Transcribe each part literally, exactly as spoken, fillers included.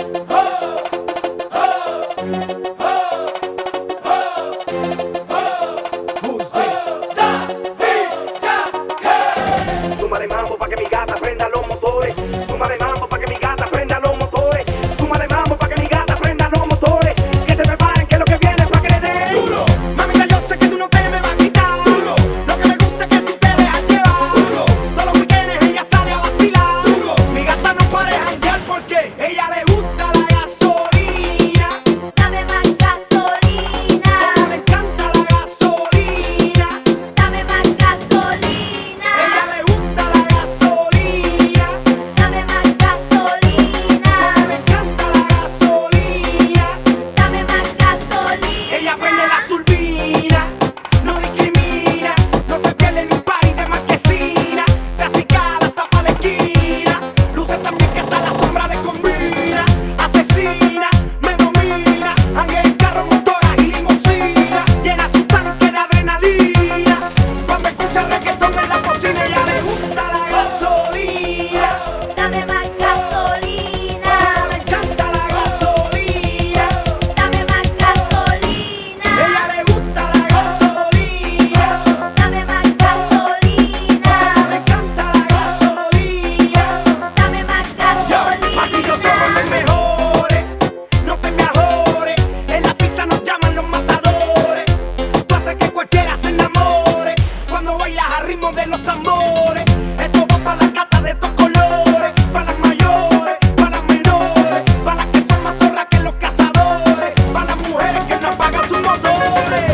Súmale mambo pa' que mi gata prenda los motores. Súmale mambo pa' que mi gata prenda los motores. Súmale mambo pa' que mi gata prenda los motores. Que se preparen que lo que viene es pa' que le den duro. Mamita, yo sé que tú no te me vas a quitar duro. Lo que me gusta es que tú te dejas llevar duro. Todos los weekends ella sale a vacilar duro. Mi gata no para de janguear porque ella le gusta la gasolina. Dame más gasolina. Como le encanta la gasolina. Dame más gasolina. Ella le gusta la gasolina. Dame más gasolina. Como le encanta la gasolina. Dame más gasolina. Ella prende la turbina, no discrimina, no se pierde ni un party de marquesina. Se acicala hasta pa' la esquina, luce también que hasta la sombra le combina. Asesina, me domina, janguea en carro, motoras y limusina. Llena su tanque de adrenalina, cuando escucha reggaetón en la cocina. Ella le gusta la gasolina, Dame más gasolina. como le encanta la gasolina. Dame más gasolina. Ella le gusta la gasolina. Dame más gasolina. Le encanta la gasolina. Dame más Yo, aquí yo somos los mejores. No te me ajores. En la pista nos llaman los matadores. Tú haces que cualquiera se enamore cuando bailas al ritmo de los tambores. Esto va para las gatas de estos colores, para las mayores, para las menores, para las que son más zorras que los cazadores, para las mujeres que no apagan sus motores.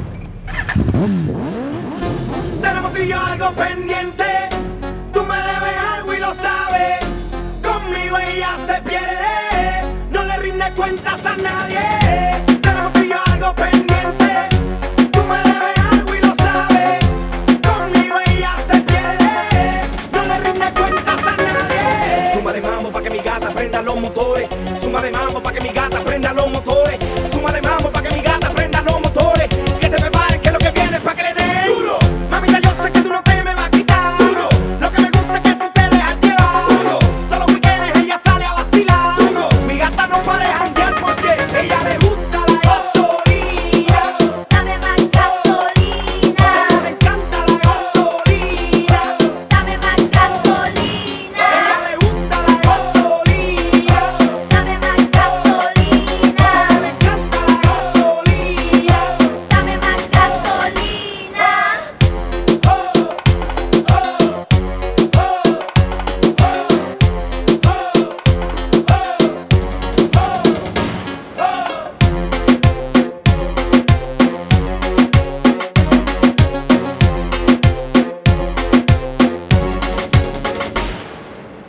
Tenemos tú y yo algo pendiente. Tú me debes algo y lo sabes. Conmigo ella se pierde. No le rinde cuentas a nadie. Tenemos tú y yo algo pendiente. Tú me debes algo y lo sabes. Conmigo ella se pierde. No le rinde cuentas a nadie. Súmale mambo pa' que mi gata prenda los motores. Súmale mambo pa' que mi gata prenda los motores.